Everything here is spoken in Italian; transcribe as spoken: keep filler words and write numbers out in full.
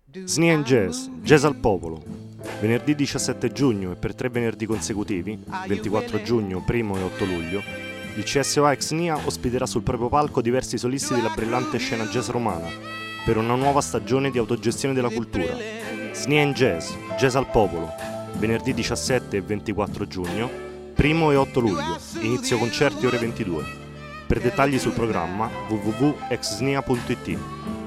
Snia in Jazz, Jazz al Popolo. Venerdì diciassette giugno e per tre venerdì consecutivi, ventiquattro giugno, primo e otto luglio, il C S O A ex N I A ospiterà sul proprio palco diversi solisti della brillante scena jazz romana per una nuova stagione di autogestione della cultura. Snia in Jazz, Jazz al Popolo. Venerdì diciassette e ventiquattro giugno, primo e otto luglio, inizio concerti ore ventidue. Per dettagli sul programma w w w punto ex snia punto i t.